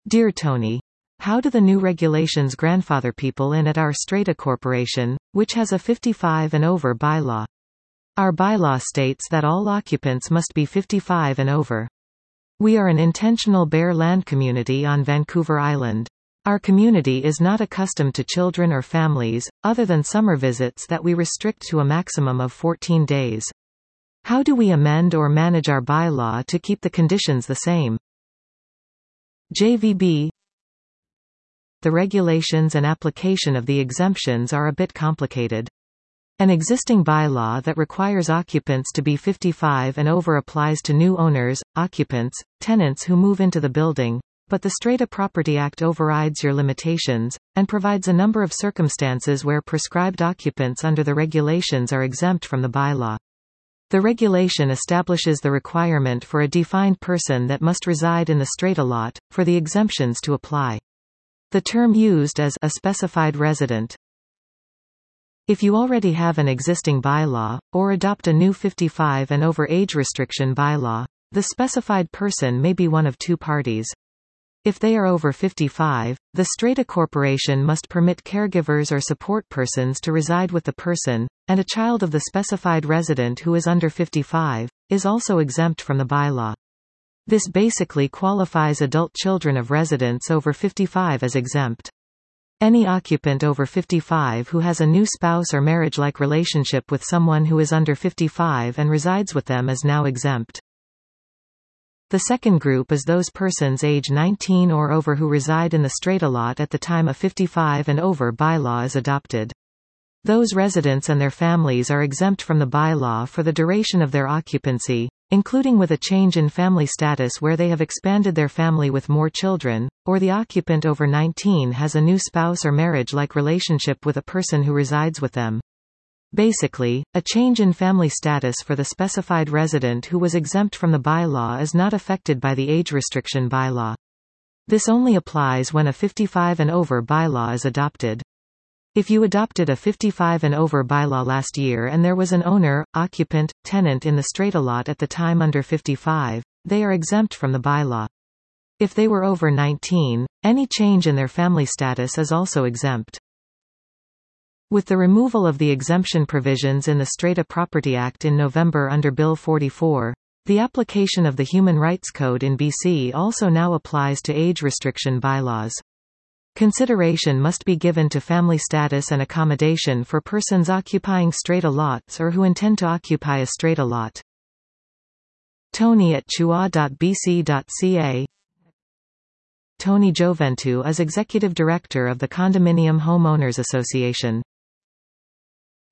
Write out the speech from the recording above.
Dear Tony, how do the new regulations grandfather people in at our Strata Corporation, which has a 55 and over bylaw? Our bylaw states that all occupants must be 55 and over. We are an intentional bare land community on Vancouver Island. Our community is not accustomed to children or families, other than summer visits that we restrict to a maximum of 14 days. How do we amend or manage our bylaw to keep the conditions the same? JVB. The regulations and application of the exemptions are a bit complicated. An existing bylaw that requires occupants to be 55 and over applies to new owners, occupants, tenants who move into the building, but the Strata Property Act overrides your limitations, and provides a number of circumstances where prescribed occupants under the regulations are exempt from the bylaw. The regulation establishes the requirement for a defined person that must reside in the strata lot, for the exemptions to apply. The term used is a specified resident. If you already have an existing bylaw, or adopt a new 55 and over age restriction bylaw, the specified person may be one of two parties. If they are over 55, the Strata Corporation must permit caregivers or support persons to reside with the person, and a child of the specified resident who is under 55, is also exempt from the bylaw. This basically qualifies adult children of residents over 55 as exempt. Any occupant over 55 who has a new spouse or marriage-like relationship with someone who is under 55 and resides with them is now exempt. The second group is those persons age 19 or over who reside in the strata lot at the time a 55 and over bylaw is adopted. Those residents and their families are exempt from the bylaw for the duration of their occupancy, including with a change in family status where they have expanded their family with more children, or the occupant over 19 has a new spouse or marriage-like relationship with a person who resides with them. Basically, a change in family status for the specified resident who was exempt from the bylaw is not affected by the age restriction bylaw. This only applies when a 55 and over bylaw is adopted. If you adopted a 55 and over bylaw last year and there was an owner, occupant, tenant in the strata lot at the time under 55, they are exempt from the bylaw. If they were over 19, any change in their family status is also exempt. With the removal of the exemption provisions in the Strata Property Act in November under Bill 44, the application of the Human Rights Code in BC also now applies to age restriction bylaws. Consideration must be given to family status and accommodation for persons occupying strata lots or who intend to occupy a strata lot. Tony@chua.bc.ca. Tony Joventu is Executive Director of the Condominium Homeowners Association.